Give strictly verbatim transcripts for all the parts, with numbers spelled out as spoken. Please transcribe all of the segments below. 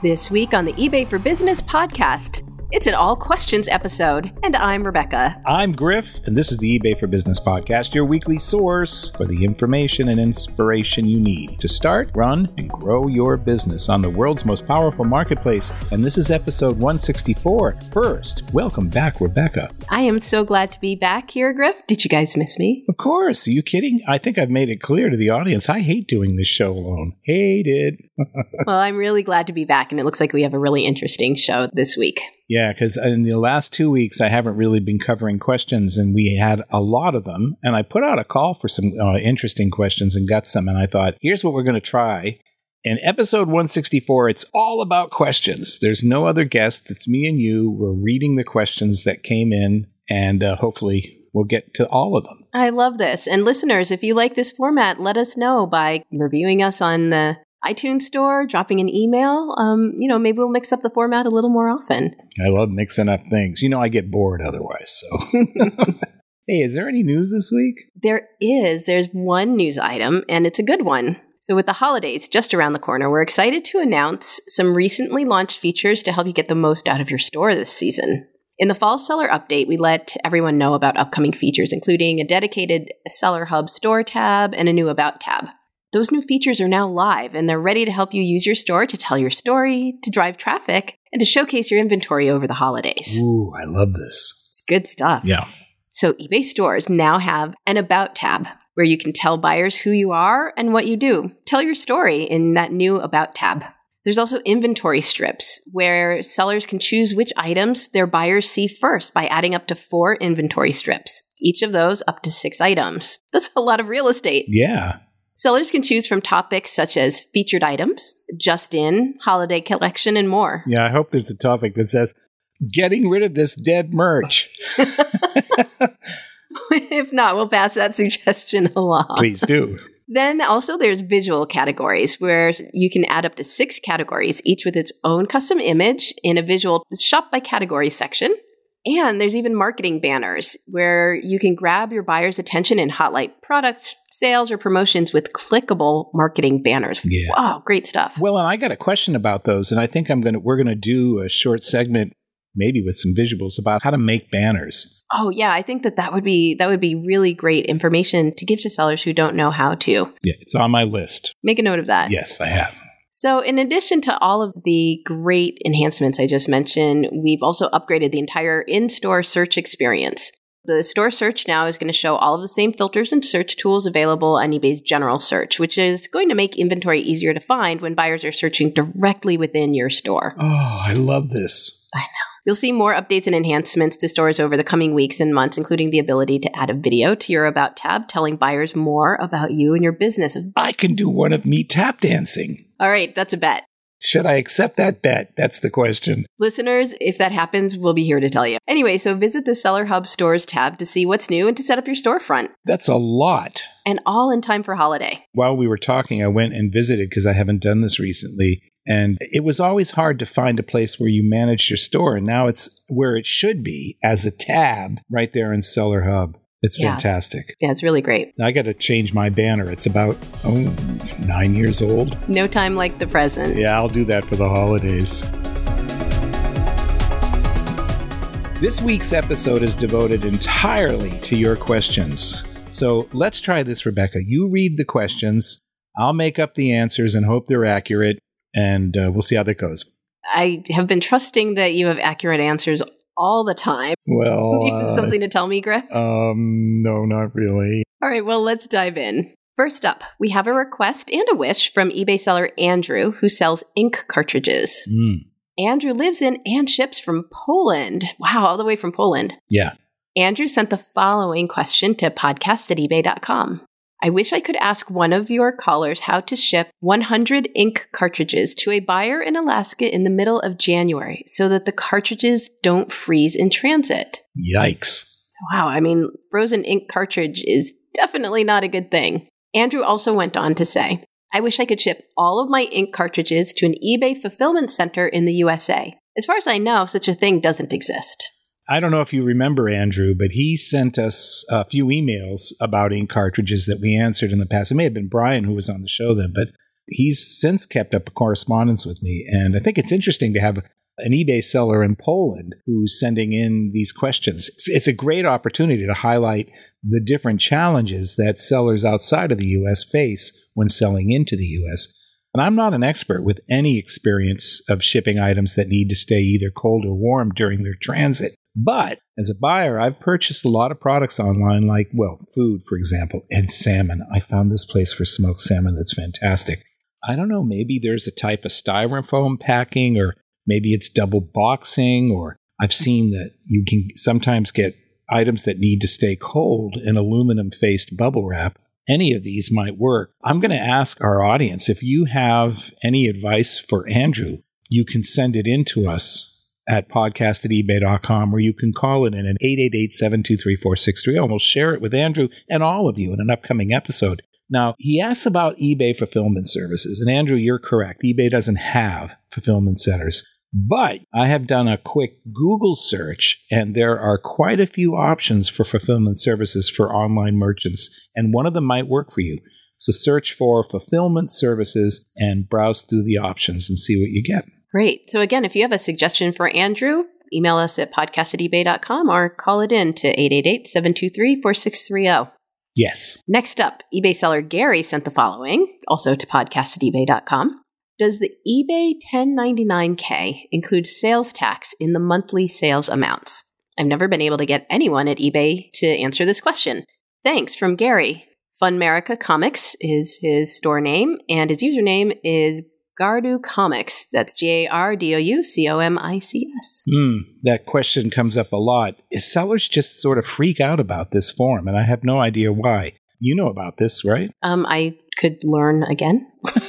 This week on the eBay for Business podcast, it's an all questions episode, and I'm Rebecca. I'm Griff, and this is the eBay for Business podcast, your weekly source for the information and inspiration you need to start, run, and grow your business on the world's most powerful marketplace. And this is episode one sixty-four. First, welcome back, Rebecca. I am so glad to be back here, Griff. Did you guys miss me? Of course. Are you kidding? I think I've made it clear to the audience. I hate doing this show alone. Hate it. Well, I'm really glad to be back, and it looks like we have a really interesting show this week. Yeah, because in the last two weeks, I haven't really been covering questions, and we had a lot of them. And I put out a call for some uh, interesting questions and got some. And I thought, here's what we're going to try. In episode one sixty-four, it's all about questions. There's no other guest. It's me and you. We're reading the questions that came in, and uh, hopefully we'll get to all of them. I love this. And listeners, if you like this format, let us know by reviewing us on the iTunes store, dropping an email. Um, you know, maybe we'll mix up the format a little more often. I love mixing up things. You know, I get bored otherwise. So, hey, is there any news this week? There is. There's one news item, and it's a good one. So with the holidays just around the corner, we're excited to announce some recently launched features to help you get the most out of your store this season. In the fall seller update, we let everyone know about upcoming features, including a dedicated Seller Hub store tab and a new About tab. Those new features are now live, and they're ready to help you use your store to tell your story, to drive traffic, and to showcase your inventory over the holidays. Ooh, I love this. It's good stuff. Yeah. So eBay stores now have an About tab, where you can tell buyers who you are and what you do. Tell your story in that new About tab. There's also inventory strips, where sellers can choose which items their buyers see first by adding up to four inventory strips, each of those up to six items. That's a lot of real estate. Yeah. Sellers can choose from topics such as featured items, just in, holiday collection, and more. Yeah, I hope there's a topic that says, getting rid of this dead merch. If not, we'll pass that suggestion along. Please do. Then also there's visual categories, where you can add up to six categories, each with its own custom image in a visual shop by category section. And there's even marketing banners, where you can grab your buyer's attention and highlight products, sales, or promotions with clickable marketing banners. Yeah. Wow, great stuff. Well, and I got a question about those, and I think I'm gonna we're gonna do a short segment, maybe with some visuals, about how to make banners. Oh yeah, I think that that would be that would be really great information to give to sellers who don't know how to. Yeah, it's on my list. Make a note of that. Yes, I have. So in addition to all of the great enhancements I just mentioned, we've also upgraded the entire in-store search experience. The store search now is going to show all of the same filters and search tools available on eBay's general search, which is going to make inventory easier to find when buyers are searching directly within your store. Oh, I love this. I know. You'll see more updates and enhancements to stores over the coming weeks and months, including the ability to add a video to your About tab, telling buyers more about you and your business. I can do one of me tap dancing. All right, that's a bet. Should I accept that bet? That's the question. Listeners, if that happens, we'll be here to tell you. Anyway, so visit the Seller Hub Stores tab to see what's new and to set up your storefront. That's a lot. And all in time for holiday. While we were talking, I went and visited, because I haven't done this recently. And it was always hard to find a place where you manage your store. And now it's where it should be, as a tab right there in Seller Hub. It's yeah. fantastic. Yeah, it's really great. I got to change my banner. It's about, oh, nine years old. No time like the present. Yeah, I'll do that for the holidays. This week's episode is devoted entirely to your questions. So let's try this, Rebecca. You read the questions. I'll make up the answers and hope they're accurate. And uh, we'll see how that goes. I have been trusting that you have accurate answers all the time. Well, do you have uh, something to tell me, Griff? Um, no, not really. All right, well, let's dive in. First up, we have a request and a wish from eBay seller Andrew, who sells ink cartridges. Mm. Andrew lives in and ships from Poland. Wow, all the way from Poland. Yeah. Andrew sent the following question to podcast at ebay dot com. I wish I could ask one of your callers how to ship one hundred ink cartridges to a buyer in Alaska in the middle of January so that the cartridges don't freeze in transit. Yikes. Wow, I mean, frozen ink cartridge is definitely not a good thing. Andrew also went on to say, I wish I could ship all of my ink cartridges to an eBay fulfillment center in the U S A. As far as I know, such a thing doesn't exist. I don't know if you remember, Andrew, but he sent us a few emails about ink cartridges that we answered in the past. It may have been Brian who was on the show then, but He's since kept up a correspondence with me, and I think it's interesting to have an eBay seller in Poland who's sending in these questions. It's, it's a great opportunity to highlight the different challenges that sellers outside of the U S face when selling into the U S. And I'm not an expert with any experience of shipping items that need to stay either cold or warm during their transit. But as a buyer, I've purchased a lot of products online, like, well, food, for example, and salmon. I found this place for smoked salmon that's fantastic. I don't know, maybe there's a type of styrofoam packing, or maybe it's double boxing, or I've seen that you can sometimes get items that need to stay cold in aluminum-faced bubble wrap. Any of these might work. I'm going to ask our audience, if you have any advice for Andrew, you can send it in to us at podcast at ebay dot com, or you can call it in at eight eight eight, seven two three, four six three zero, and we'll share it with Andrew and all of you in an upcoming episode. Now, he asks about eBay fulfillment services, and Andrew, you're correct. eBay doesn't have fulfillment centers. But I have done a quick Google search, and there are quite a few options for fulfillment services for online merchants, and one of them might work for you. So search for fulfillment services and browse through the options and see what you get. Great. So again, if you have a suggestion for Andrew, email us at podcast at ebay dot com or call it in to eight eight eight, seven two three, four six three zero. Yes. Next up, eBay seller Gary sent the following, also to podcast at ebay dot com. Does the eBay ten ninety-nine K include sales tax in the monthly sales amounts? I've never been able to get anyone at eBay to answer this question. Thanks, from Gary. Funmerica Comics is his store name, and his username is Gardu Comics. That's G A R D O U C O M I C S. Mm, that question comes up a lot. Sellers just sort of freak out about this form, and I have no idea why. You know about this, right? Um, I could learn again.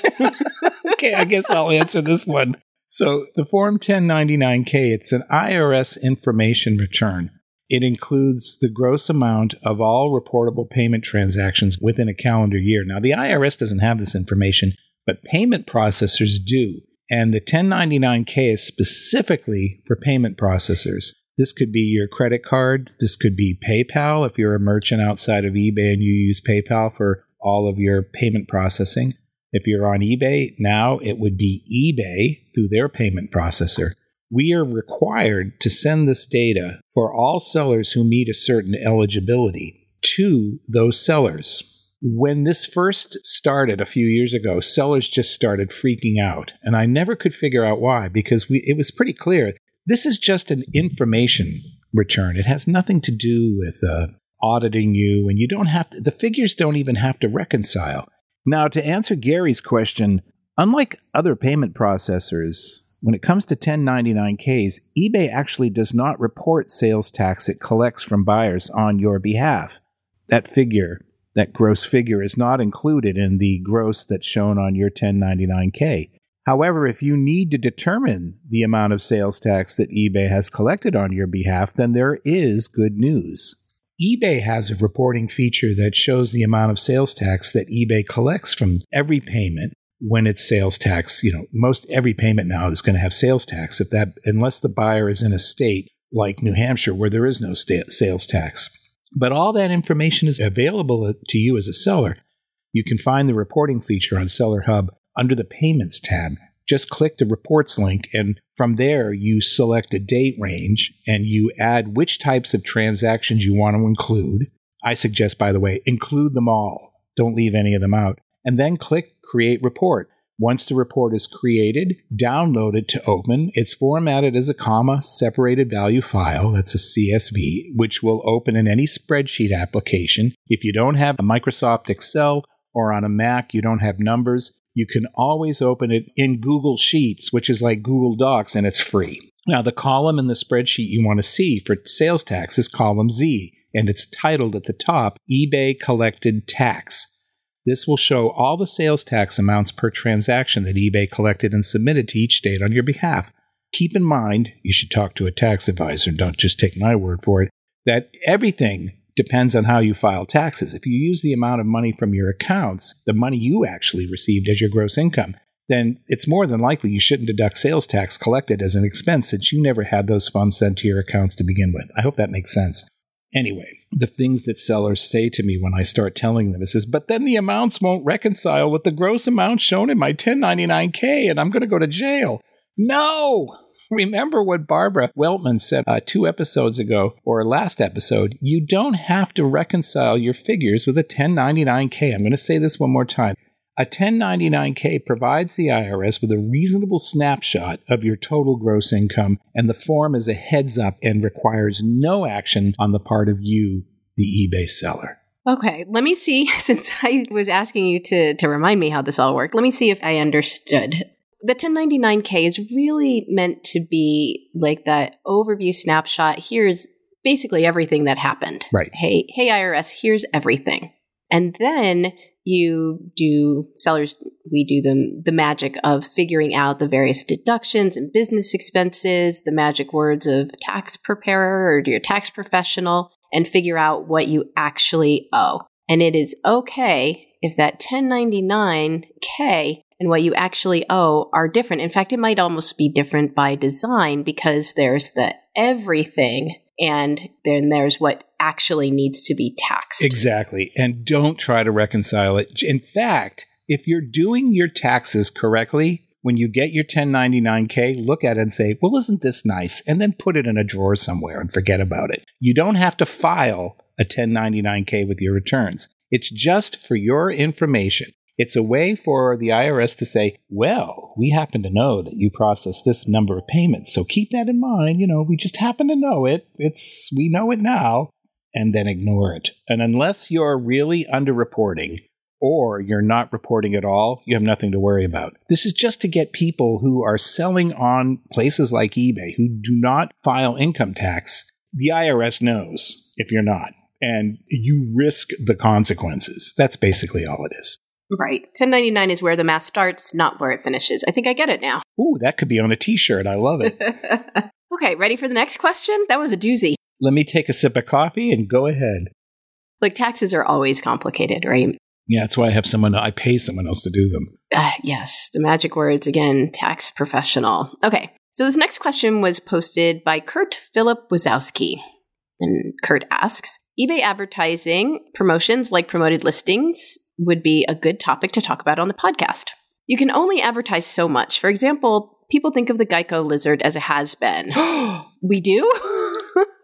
Okay, I guess I'll answer this one. So the Form ten ninety-nine K, it's an I R S information return. It includes the gross amount of all reportable payment transactions within a calendar year. Now, the I R S doesn't have this information, but payment processors do. And the ten ninety-nine K is specifically for payment processors. This could be your credit card. This could be PayPal if you're a merchant outside of eBay and you use PayPal for all of your payment processing. If you're on eBay now, it would be eBay through their payment processor. We are required to send this data for all sellers who meet a certain eligibility to those sellers. When this first started a few years ago, sellers just started freaking out. And I never could figure out why, because we, it was pretty clear. This is just an information return. It has nothing to do with uh, auditing you, and you don't have to, the figures don't even have to reconcile. Now, to answer Gary's question, unlike other payment processors, when it comes to ten ninety-nine Ks, eBay actually does not report sales tax it collects from buyers on your behalf. That figure, that gross figure, is not included in the gross that's shown on your ten ninety-nine K. However, if you need to determine the amount of sales tax that eBay has collected on your behalf, then there is good news. eBay has a reporting feature that shows the amount of sales tax that eBay collects from every payment when it's sales tax. You know, most every payment now is going to have sales tax, if that, unless the buyer is in a state like New Hampshire where there is no sta- sales tax. But all that information is available to you as a seller. You can find the reporting feature on Seller Hub under the Payments tab. Just click the Reports link, and from there you select a date range and you add which types of transactions you want to include. I suggest, by the way, include them all. Don't leave any of them out. And then click Create Report. Once the report is created, download it to open. It's formatted as a comma separated value file. That's a C S V, which will open in any spreadsheet application. If you don't have a Microsoft Excel or on a Mac, you don't have numbers, you can always open it in Google Sheets, which is like Google Docs, and it's free. Now, the column in the spreadsheet you want to see for sales tax is column Z, and it's titled at the top, eBay Collected Tax. This will show all the sales tax amounts per transaction that eBay collected and submitted to each state on your behalf. Keep in mind, you should talk to a tax advisor, don't just take my word for it, that everything depends on how you file taxes. If you use the amount of money from your accounts, the money you actually received as your gross income, then it's more than likely you shouldn't deduct sales tax collected as an expense since you never had those funds sent to your accounts to begin with. I hope that makes sense. Anyway, the things that sellers say to me when I start telling them. It says, but then the amounts won't reconcile with the gross amount shown in my ten ninety-nine K, and I'm going to go to jail. No! Remember what Barbara Weltman said uh, two episodes ago, or last episode. You don't have to reconcile your figures with a ten ninety-nine K. I'm going to say this one more time. A ten ninety-nine K provides the I R S with a reasonable snapshot of your total gross income, and the form is a heads up and requires no action on the part of you, the eBay seller. Okay, let me see, since I was asking you to, to remind me how this all worked, let me see if I understood. The ten ninety-nine K is really meant to be like that overview snapshot. Here's basically everything that happened. Right. Hey, hey I R S, here's everything. And then you do, sellers, we do them the magic of figuring out the various deductions and business expenses, the magic words of tax preparer or your tax professional, and figure out what you actually owe. And it is okay if that ten ninety-nine K and what you actually owe are different. In fact, it might almost be different by design because there's the everything and then there's what actually needs to be taxed. Exactly. And don't try to reconcile it. In fact, if you're doing your taxes correctly, when you get your ten ninety-nine K, look at it and say, well, isn't this nice? And then put it in a drawer somewhere and forget about it. You don't have to file a ten ninety-nine K with your returns. It's just for your information. It's a way for the I R S to say, well, we happen to know that you process this number of payments, so keep that in mind. You know, we just happen to know it. It's, we know it now, and then ignore it. And unless you're really underreporting or you're not reporting at all, you have nothing to worry about. This is just to get people who are selling on places like eBay who do not file income tax. The I R S knows if you're not, and you risk the consequences. That's basically all it is. Right. ten ninety-nine is where the math starts, not where it finishes. I think I get it now. Ooh, that could be on a t-shirt. I love it. Okay, ready for the next question? That was a doozy. Let me take a sip of coffee and go ahead. Look, taxes are always complicated, right? Yeah, that's why I have someone, I pay someone else to do them. Uh, yes, the magic words again, tax professional. Okay, so this next question was posted by Kurt Philip Wazowski. And Kurt asks, eBay advertising promotions like promoted listings would be a good topic to talk about on the podcast. You can only advertise so much. For example, people think of the Geico lizard as a has-been. We do?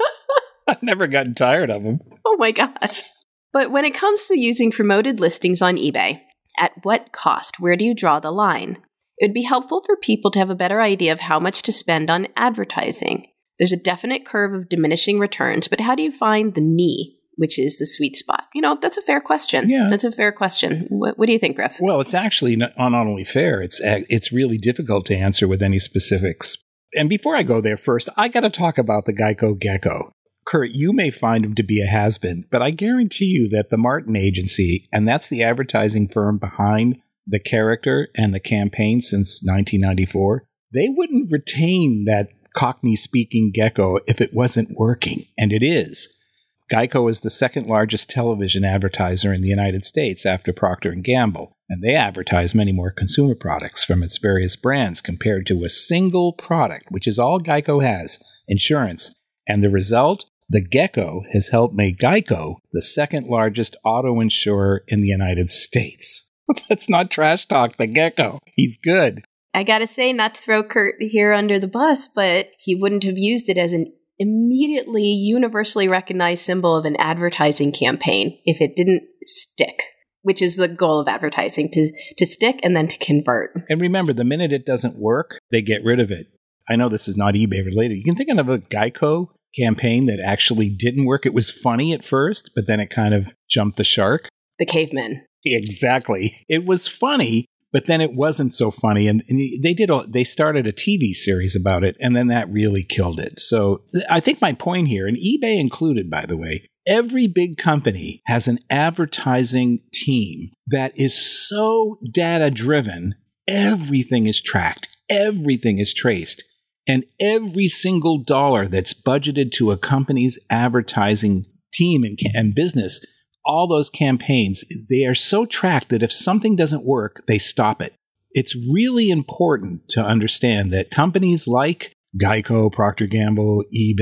I've never gotten tired of them. Oh my gosh. But when it comes to using promoted listings on eBay, at what cost? Where do you draw the line? It would be helpful for people to have a better idea of how much to spend on advertising. There's a definite curve of diminishing returns, but how do you find the knee, which is the sweet spot? You know, that's a fair question. Yeah. That's a fair question. What, what do you think, Griff? Well, it's actually not, not only fair, it's it's really difficult to answer with any specifics. And before I go there first, I got to talk about the Geico Gecko. Kurt, you may find him to be a has-been, but I guarantee you that the Martin Agency, and that's the advertising firm behind the character and the campaign since nineteen ninety-four, they wouldn't retain that Cockney-speaking gecko if it wasn't working, and it is. Geico is the second largest television advertiser in the United States after Procter and Gamble, and they advertise many more consumer products from its various brands compared to a single product, which is all Geico has, insurance. And the result? The gecko has helped make Geico the second largest auto insurer in the United States. Let's not trash talk the gecko. He's good. I gotta say, not to throw Kurt here under the bus, but he wouldn't have used it as an immediately universally recognized symbol of an advertising campaign if it didn't stick, which is the goal of advertising, to, to stick and then to convert. And remember, the minute it doesn't work, they get rid of it. I know this is not eBay related. You can think of a Geico campaign that actually didn't work. It was funny at first, but then it kind of jumped the shark. The caveman. Exactly. It was funny, but then it wasn't so funny. And, and they did. A, they started a T V series about it, and then that really killed it. So I think my point here, and eBay included, by the way, every big company has an advertising team that is so data-driven. Everything is tracked. Everything is traced. And every single dollar that's budgeted to a company's advertising team and, and business, all those campaigns, they are so tracked that if something doesn't work, they stop it. It's really important to understand that companies like Geico, Procter and Gamble, eBay,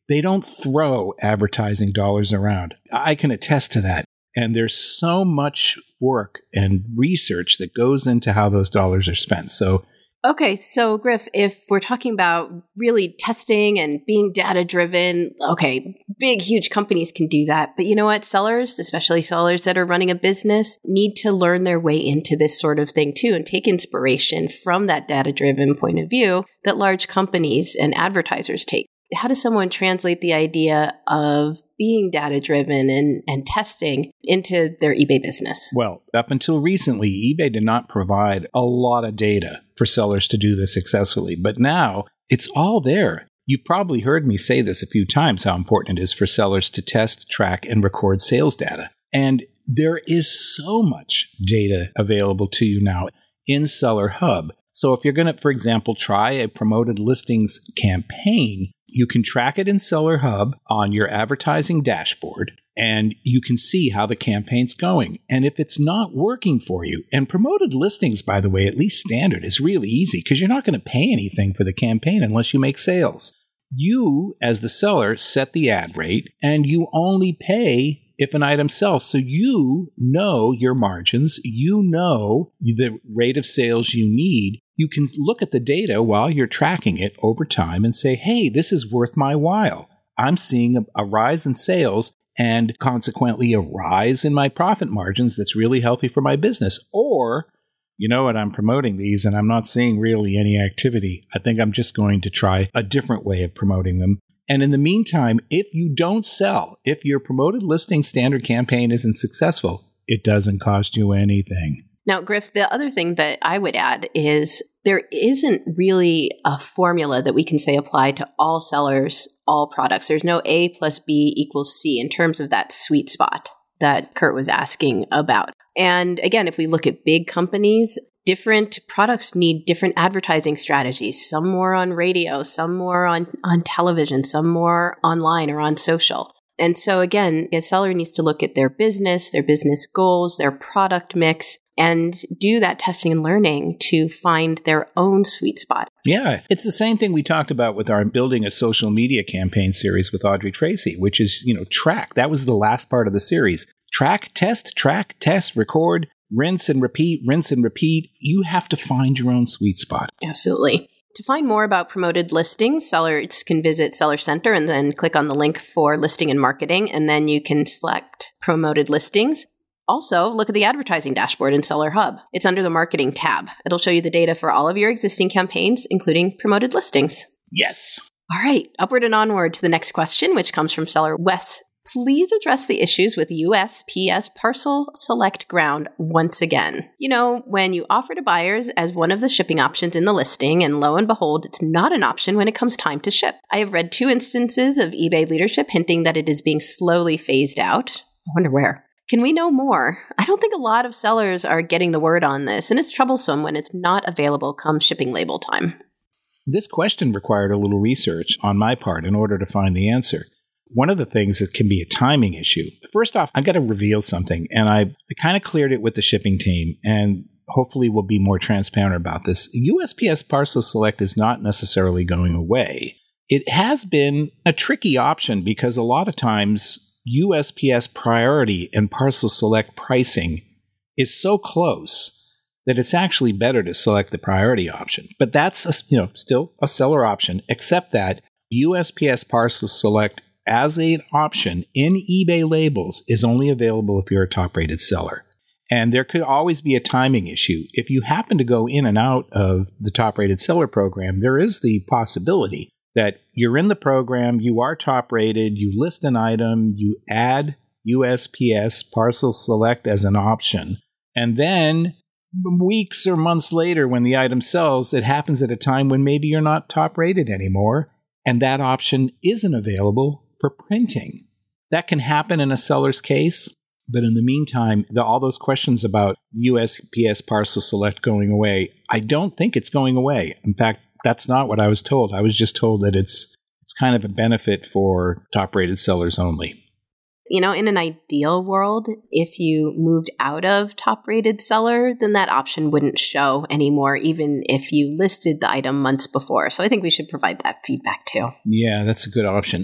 They don't throw advertising dollars around. I can attest to that. And there's so much work and research that goes into how those dollars are spent. So, okay, so Griff, if we're talking about really testing and being data-driven, okay, big, huge companies can do that. But you know what? Sellers, especially sellers that are running a business, need to learn their way into this sort of thing too and take inspiration from that data-driven point of view that large companies and advertisers take. How does someone translate the idea of being data-driven and, and testing into their eBay business? Well, up until recently, eBay did not provide a lot of data for sellers to do this successfully. But now it's all there. You've probably heard me say this a few times, how important it is for sellers to test, track, and record sales data. And there is so much data available to you now in Seller Hub. So if you're going to, for example, try a promoted listings campaign, you can track it in Seller Hub on your advertising dashboard, and you can see how the campaign's going. And if it's not working for you, and promoted listings, by the way, at least standard, is really easy because you're not going to pay anything for the campaign unless you make sales. You, as the seller, set the ad rate, and you only pay if an item sells. So you know your margins, you know the rate of sales you need. You can look at the data while you're tracking it over time and say, hey, this is worth my while. I'm seeing a, a rise in sales and consequently a rise in my profit margins that's really healthy for my business. Or, you know what, I'm promoting these and I'm not seeing really any activity. I think I'm just going to try a different way of promoting them. And in the meantime, if you don't sell, if your promoted listing standard campaign isn't successful, it doesn't cost you anything. Now, Griff, the other thing that I would add is there isn't really a formula that we can say apply to all sellers, all products. There's no A plus B equals C in terms of that sweet spot that Kurt was asking about. And again, if we look at big companies, different products need different advertising strategies, some more on radio, some more on, on television, some more online or on social. And so again, a seller needs to look at their business, their business goals, their product mix, and do that testing and learning to find their own sweet spot. Yeah, it's the same thing we talked about with our building a social media campaign series with Audrey Tracy, which is, you know, track. That was the last part of the series. Track, test, track, test, record, rinse and repeat, rinse and repeat. You have to find your own sweet spot. Absolutely. To find more about promoted listings, sellers can visit Seller Center and then click on the link for listing and marketing, and then you can select promoted listings. Also, look at the advertising dashboard in Seller Hub. It's under the marketing tab. It'll show you the data for all of your existing campaigns, including promoted listings. Yes. All right, upward and onward to the next question, which comes from seller Wes. Please address the issues with U S P S Parcel Select Ground once again. You know, when you offer to buyers as one of the shipping options in the listing, and lo and behold, it's not an option when it comes time to ship. I have read two instances of eBay leadership hinting that it is being slowly phased out. I wonder where. Can we know more? I don't think a lot of sellers are getting the word on this, and it's troublesome when it's not available come shipping label time. This question required a little research on my part in order to find the answer. One of the things that can be a timing issue. First off, I've got to reveal something, and I, I kind of cleared it with the shipping team, and hopefully we'll be more transparent about this. U S P S Parcel Select is not necessarily going away. It has been a tricky option because a lot of times U S P S priority and Parcel Select pricing is so close that it's actually better to select the priority option. But that's a, you know still a seller option, except that U S P S Parcel Select as an option in eBay labels is only available if you're a top-rated seller. And there could always be a timing issue. If you happen to go in and out of the top-rated seller program, there is the possibility that you're in the program, you are top-rated, you list an item, you add U S P S Parcel Select as an option, and then weeks or months later when the item sells, it happens at a time when maybe you're not top-rated anymore, and that option isn't available for printing. That can happen in a seller's case, but in the meantime, the, all those questions about U S P S Parcel Select going away, I don't think it's going away. In fact, that's not what I was told. I was just told that it's it's kind of a benefit for top-rated sellers only. You know, in an ideal world, if you moved out of top-rated seller, then that option wouldn't show anymore, even if you listed the item months before. So I think we should provide that feedback too. Yeah, that's a good option.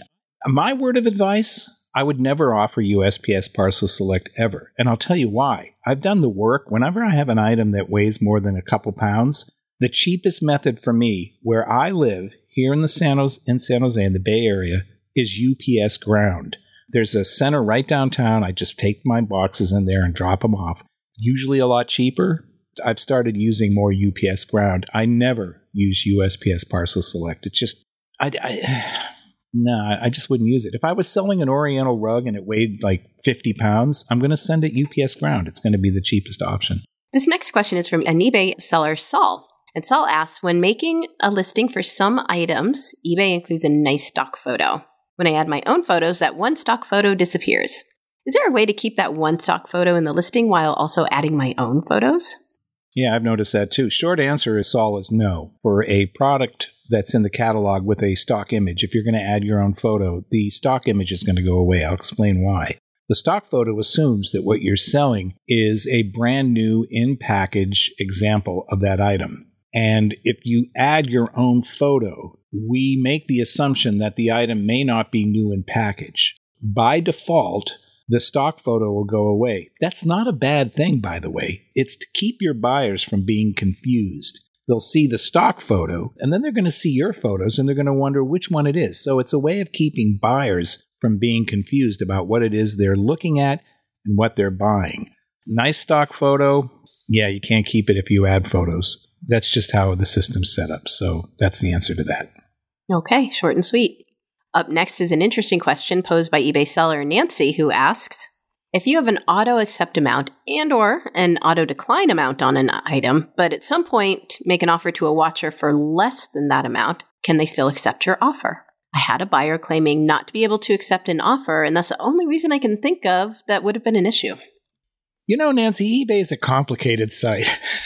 My word of advice, I would never offer U S P S Parcel Select ever. And I'll tell you why. I've done the work. Whenever I have an item that weighs more than a couple pounds, the cheapest method for me, where I live here in the San Jose, in San Jose, in the Bay Area, is U P S Ground. There's a center right downtown. I just take my boxes in there and drop them off. Usually a lot cheaper. I've started using more U P S Ground. I never use U S P S Parcel Select. It's just, I, I no, I just wouldn't use it. If I was selling an Oriental rug and it weighed like fifty pounds, I'm going to send it U P S Ground. It's going to be the cheapest option. This next question is from an eBay seller, Saul. And Saul asks, when making a listing for some items, eBay includes a nice stock photo. When I add my own photos, that one stock photo disappears. Is there a way to keep that one stock photo in the listing while also adding my own photos? Yeah, I've noticed that too. Short answer is Saul is no. For a product that's in the catalog with a stock image, if you're going to add your own photo, the stock image is going to go away. I'll explain why. The stock photo assumes that what you're selling is a brand new in-package example of that item. And if you add your own photo, we make the assumption that the item may not be new in package. By default, the stock photo will go away. That's not a bad thing, by the way. It's to keep your buyers from being confused. They'll see the stock photo, and then they're going to see your photos, and they're going to wonder which one it is. So it's a way of keeping buyers from being confused about what it is they're looking at and what they're buying. Nice stock photo. Yeah, you can't keep it if you add photos. That's just how the system's set up. So that's the answer to that. Okay, short and sweet. Up next is an interesting question posed by eBay seller Nancy, who asks, if you have an auto accept amount and or an auto decline amount on an item, but at some point make an offer to a watcher for less than that amount, can they still accept your offer? I had a buyer claiming not to be able to accept an offer, and that's the only reason I can think of that would have been an issue. You know, Nancy, eBay is a complicated site.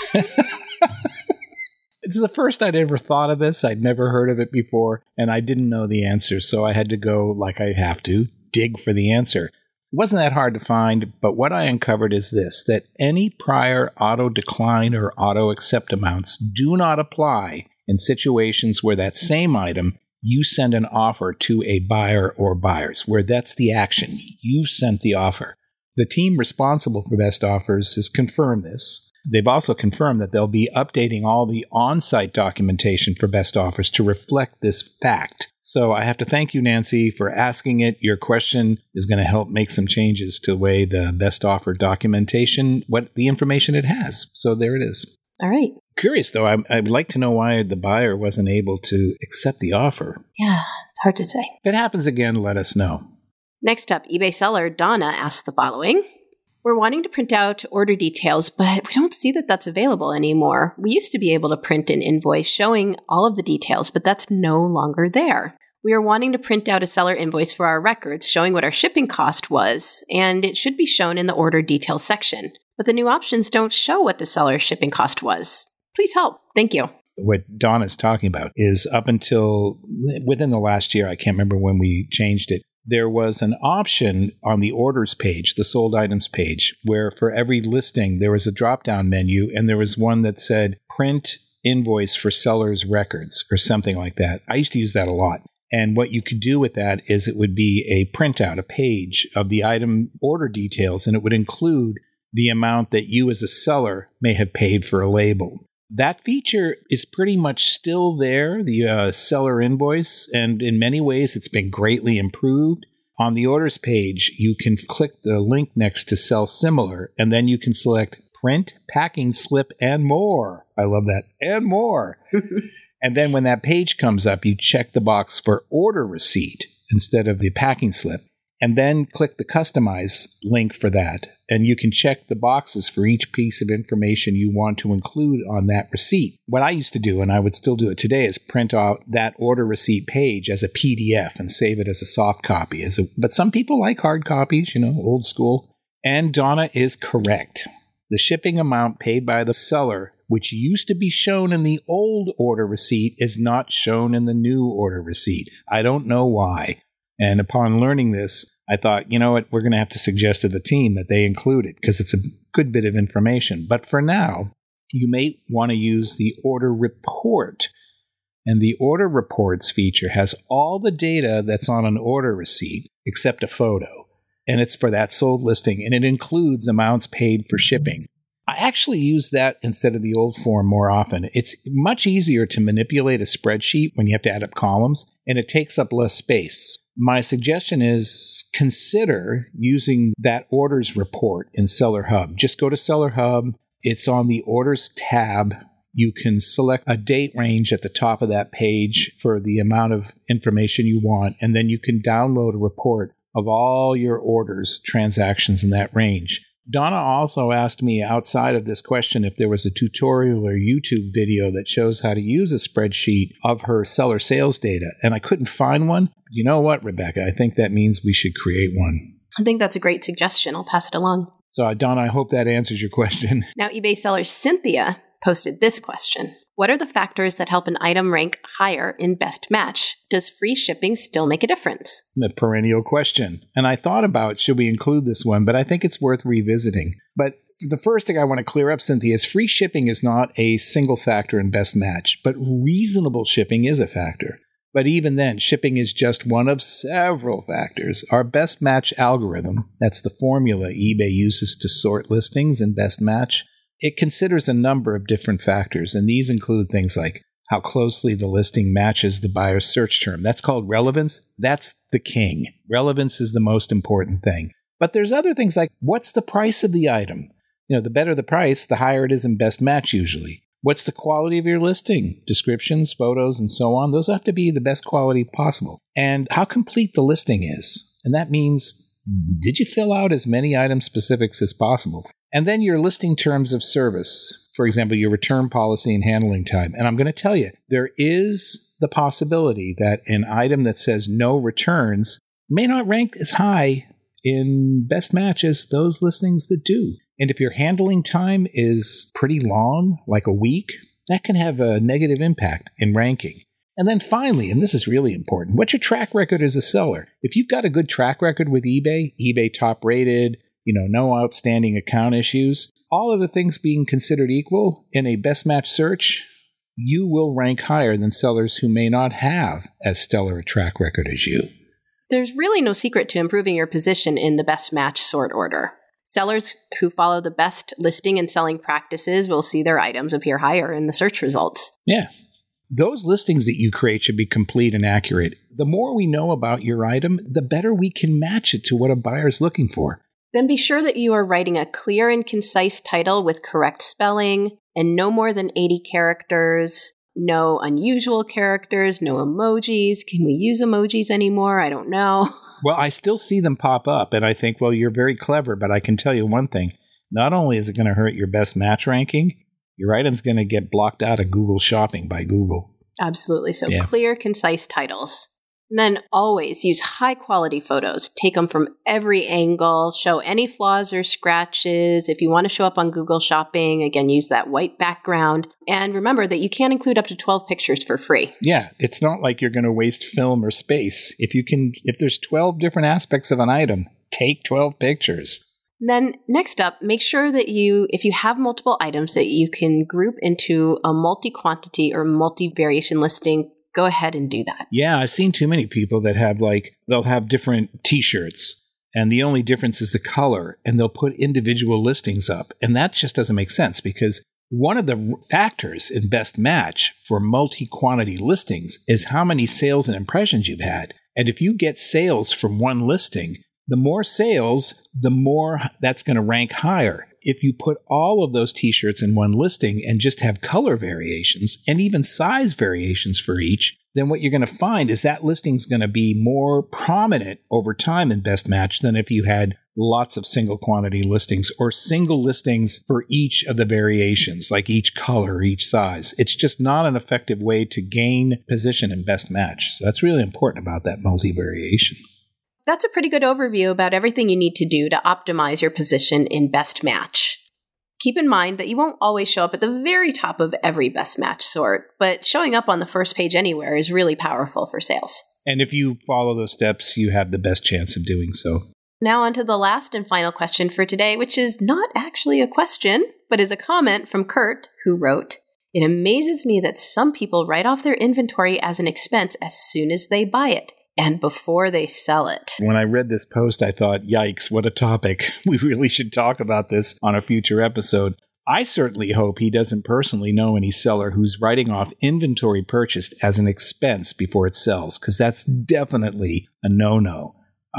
It's the first I'd ever thought of this. I'd never heard of it before, and I didn't know the answer, so I had to go, like I have to, dig for the answer. It wasn't that hard to find, but what I uncovered is this, that any prior auto decline or auto accept amounts do not apply in situations where that same item, you send an offer to a buyer or buyers, where that's the action. You've sent the offer. The team responsible for best offers has confirmed this. They've also confirmed that they'll be updating all the on-site documentation for best offers to reflect this fact. So I have to thank you, Nancy, for asking it. Your question is going to help make some changes to the way the best offer documentation, what the information it has. So there it is. All right. Curious, though, I, I'd like to know why the buyer wasn't able to accept the offer. Yeah, it's hard to say. If it happens again, let us know. Next up, eBay seller Donna asks the following. We're wanting to print out order details, but we don't see that that's available anymore. We used to be able to print an invoice showing all of the details, but that's no longer there. We are wanting to print out a seller invoice for our records showing what our shipping cost was, and it should be shown in the order details section. But the new options don't show what the seller's shipping cost was. Please help. Thank you. What Donna's talking about is up until within the last year, I can't remember when we changed it, there was an option on the orders page, the sold items page, where for every listing, there was a drop-down menu, and there was one that said print invoice for seller's records or something like that. I used to use that a lot. And what you could do with that is it would be a printout, a page of the item order details, and it would include the amount that you as a seller may have paid for a label. That feature is pretty much still there, the uh, seller invoice, and in many ways it's been greatly improved. On the orders page, you can click the link next to Sell Similar, and then you can select Print, Packing Slip, and More. I love that. And more. And then when that page comes up, you check the box for Order Receipt instead of the packing slip, and then click the Customize link for that. And you can check the boxes for each piece of information you want to include on that receipt. What I used to do, and I would still do it today, is print out that order receipt page as a P D F and save it as a soft copy. As a, but some people like hard copies, you know, old school. And Donna is correct. The shipping amount paid by the seller, which used to be shown in the old order receipt, is not shown in the new order receipt. I don't know why. And upon learning this, I thought, you know what, we're going to have to suggest to the team that they include it because it's a good bit of information. But for now, you may want to use the order report. And the order reports feature has all the data that's on an order receipt except a photo. And it's for that sold listing, and it includes amounts paid for shipping. I actually use that instead of the old form more often. It's much easier to manipulate a spreadsheet when you have to add up columns, and it takes up less space. My suggestion is consider using that orders report in Seller Hub. Just go to Seller Hub. It's on the Orders tab. You can select a date range at the top of that page for the amount of information you want, and then you can download a report of all your orders, transactions in that range. Donna also asked me outside of this question if there was a tutorial or YouTube video that shows how to use a spreadsheet of her seller sales data, and I couldn't find one. You know what, Rebecca? I think that means we should create one. I think that's a great suggestion. I'll pass it along. So, Donna, I hope that answers your question. Now, eBay seller Cynthia posted this question. What are the factors that help an item rank higher in Best Match? Does free shipping still make a difference? The perennial question. And I thought about, should we include this one, but I think it's worth revisiting. But the first thing I want to clear up, Cynthia, is free shipping is not a single factor in Best Match, but reasonable shipping is a factor. But even then, shipping is just one of several factors. Our Best Match algorithm, that's the formula eBay uses to sort listings in Best Match, it considers a number of different factors, and these include things like how closely the listing matches the buyer's search term. That's called relevance. That's the king. Relevance is the most important thing. But there's other things like, what's the price of the item? You know, the better the price, the higher it is in Best Match usually. What's the quality of your listing? Descriptions, photos, and so on. Those have to be the best quality possible. And how complete the listing is. And that means, did you fill out as many item specifics as possible? And then your listing terms of service, for example, your return policy and handling time. And I'm going to tell you, there is the possibility that an item that says no returns may not rank as high in Best Match as those listings that do. And if your handling time is pretty long, like a week, that can have a negative impact in ranking. And then finally, and this is really important, what's your track record as a seller? If you've got a good track record with eBay, eBay top rated, you know, no outstanding account issues, all of the things being considered equal in a Best Match search, you will rank higher than sellers who may not have as stellar a track record as you. There's really no secret to improving your position in the Best Match sort order. Sellers who follow the best listing and selling practices will see their items appear higher in the search results. Yeah. Those listings that you create should be complete and accurate. The more we know about your item, the better we can match it to what a buyer's looking for. Then be sure that you are writing a clear and concise title with correct spelling and no more than eighty characters, no unusual characters, no emojis. Can we use emojis anymore? I don't know. Well, I still see them pop up, and I think, well, you're very clever, but I can tell you one thing. Not only is it going to hurt your Best Match ranking, your item's going to get blocked out of Google Shopping by Google. Absolutely. So Yeah. Clear, concise titles. And then always use high-quality photos. Take them from every angle. Show any flaws or scratches. If you want to show up on Google Shopping, again, use that white background. And remember that you can include up to twelve pictures for free. Yeah, it's not like you're going to waste film or space. If you can, if there's twelve different aspects of an item, take twelve pictures. Then next up, make sure that you, if you have multiple items, that you can group into a multi-quantity or multi-variation listing. Go ahead and do that. Yeah, I've seen too many people that have like, they'll have different t-shirts and the only difference is the color and they'll put individual listings up. And that just doesn't make sense because one of the factors in Best Match for multi-quantity listings is how many sales and impressions you've had. And if you get sales from one listing, the more sales, the more that's going to rank higher. If you put all of those t-shirts in one listing and just have color variations and even size variations for each, then what you're going to find is that listing's going to be more prominent over time in Best Match than if you had lots of single quantity listings or single listings for each of the variations, like each color, each size. It's just not an effective way to gain position in Best Match. So that's really important about that multi-variation. That's a pretty good overview about everything you need to do to optimize your position in Best Match. Keep in mind that you won't always show up at the very top of every Best Match sort, but showing up on the first page anywhere is really powerful for sales. And if you follow those steps, you have the best chance of doing so. Now on to the last and final question for today, which is not actually a question, but is a comment from Kurt, who wrote, It amazes me that some people write off their inventory as an expense as soon as they buy it and before they sell it. When I read this post, I thought, yikes, what a topic. We really should talk about this on a future episode. I certainly hope he doesn't personally know any seller who's writing off inventory purchased as an expense before it sells, because that's definitely a no-no.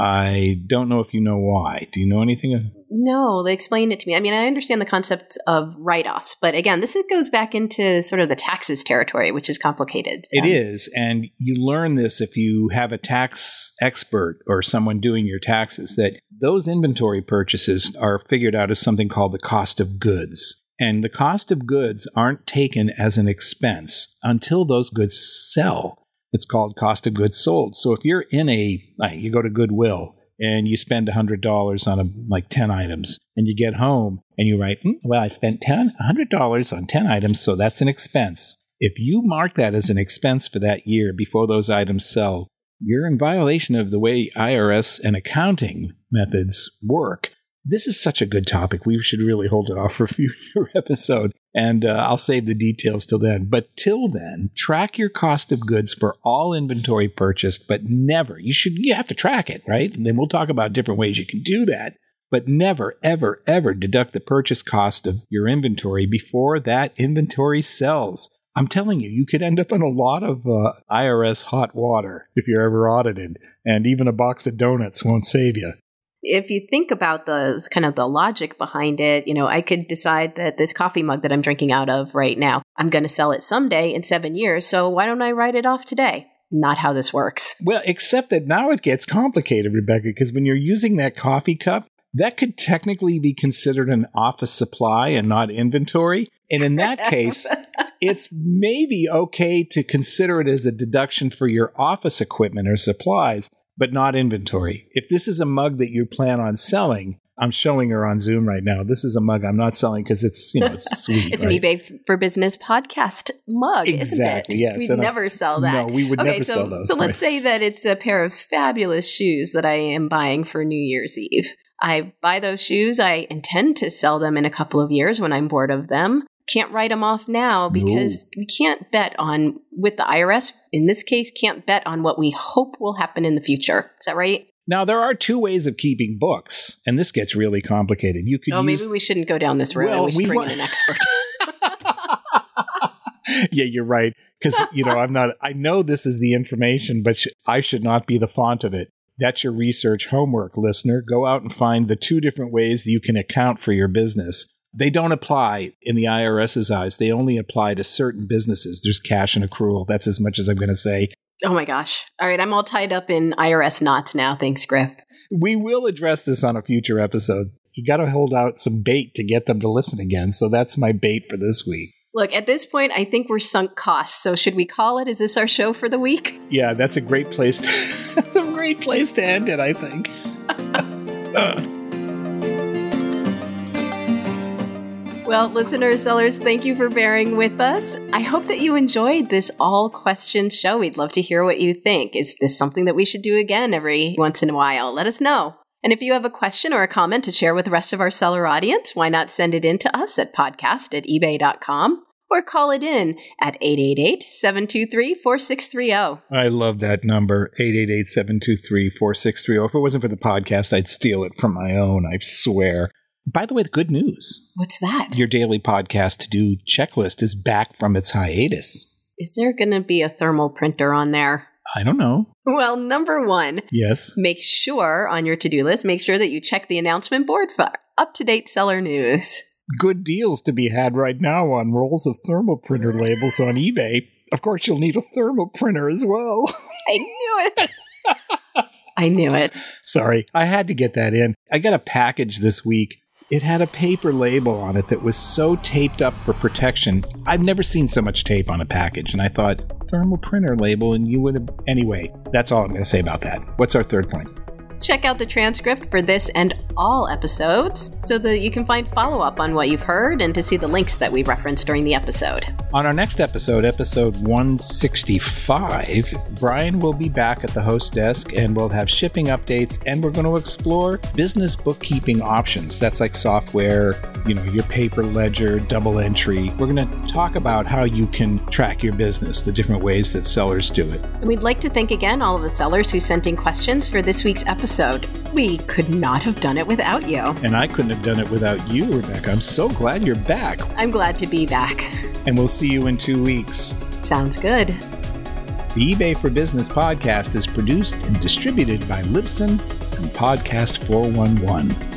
I don't know if you know why. Do you know anything? No, they explained it to me. I mean, I understand the concept of write-offs, but again, this goes back into sort of the taxes territory, which is complicated. It um, is, and you learn this if you have a tax expert or someone doing your taxes, that those inventory purchases are figured out as something called the cost of goods. And the cost of goods aren't taken as an expense until those goods sell. It's called cost of goods sold. So if you're in a, like, you go to Goodwill and you spend one hundred dollars on a, like ten items, and you get home and you write, mm, well, I spent ten, one hundred dollars on ten items, so that's an expense. If you mark that as an expense for that year before those items sell, you're in violation of the way I R S and accounting methods work. This is such a good topic. We should really hold it off for a future episode, and uh, I'll save the details till then. But till then, track your cost of goods for all inventory purchased, but never. You should. You have to track it, right? And then we'll talk about different ways you can do that. But never, ever, ever deduct the purchase cost of your inventory before that inventory sells. I'm telling you, you could end up in a lot of uh, I R S hot water if you're ever audited, and even a box of donuts won't save you. If you think about the kind of the logic behind it, you know, I could decide that this coffee mug that I'm drinking out of right now, I'm going to sell it someday in seven years. So why don't I write it off today? Not how this works. Well, except that now it gets complicated, Rebecca, because when you're using that coffee cup, that could technically be considered an office supply and not inventory. And in that case, it's maybe okay to consider it as a deduction for your office equipment or supplies, but not inventory. If this is a mug that you plan on selling, I'm showing her on Zoom right now. This is a mug I'm not selling because it's, you know, it's sweet. It's right? an eBay for Business podcast mug, exactly, isn't it? yes. We'd never I, sell that. No, we would okay, never so, sell those. So right. let's say that it's a pair of fabulous shoes that I am buying for New Year's Eve. I buy those shoes. I intend to sell them in a couple of years when I'm bored of them. Can't write them off now because no. we can't bet on, with the I R S, in this case, can't bet on what we hope will happen in the future. Is that right? Now, there are two ways of keeping books, and this gets really complicated. You could oh, use... maybe we shouldn't go down this road. Well, we should we bring wa- in an expert. Yeah, you're right. Because, you know, I'm not, I know this is the information, but sh- I should not be the font of it. That's your research homework, listener. Go out and find the two different ways that you can account for your business. They don't apply in the I R S's eyes. They only apply to certain businesses. There's cash and accrual. That's as much as I'm going to say. Oh my gosh. All right. I'm all tied up in I R S knots now. Thanks, Griff. We will address this on a future episode. You got to hold out some bait to get them to listen again. So that's my bait for this week. Look, at this point, I think we're sunk costs. So should we call it? Is this our show for the week? Yeah, that's a great place to, that's a great place to end it, I think. Well, listeners, sellers, thank you for bearing with us. I hope that you enjoyed this all questions show. We'd love to hear what you think. Is this something that we should do again every once in a while? Let us know. And if you have a question or a comment to share with the rest of our seller audience, why not send it in to us at podcast at ebay dot com or call it in at eight eight eight, seven two three, four six three zero. I love that number, eight eight eight, seven two three, four six three zero. If it wasn't for the podcast, I'd steal it from my own, I swear. By the way, the good news. What's that? Your daily podcast to-do checklist is back from its hiatus. Is there going to be a thermal printer on there? I don't know. Well, number one. Yes. Make sure on your to-do list, make sure that you check the announcement board for up-to-date seller news. Good deals to be had right now on rolls of thermal printer labels on eBay. Of course, you'll need a thermal printer as well. I knew it. I knew it. Sorry, I had to get that in. I got a package this week. It had a paper label on it that was so taped up for protection. I've never seen so much tape on a package, and I thought, thermal printer label, and you would have... Anyway, that's all I'm going to say about that. What's our third point? Check out the transcript for this and all episodes so that you can find follow-up on what you've heard and to see the links that we referenced during the episode. On our next episode, episode one sixty-five, Brian will be back at the host desk and we'll have shipping updates, and we're going to explore business bookkeeping options. That's like software, you know, your paper ledger, double entry. We're going to talk about how you can track your business, the different ways that sellers do it. And we'd like to thank again all of the sellers who sent in questions for this week's episode. We could not have done it without you. And I couldn't have done it without you, Rebecca. I'm so glad you're back. I'm glad to be back. And we'll see you in two weeks. Sounds good. The eBay for Business podcast is produced and distributed by Libsyn and Podcast four one one.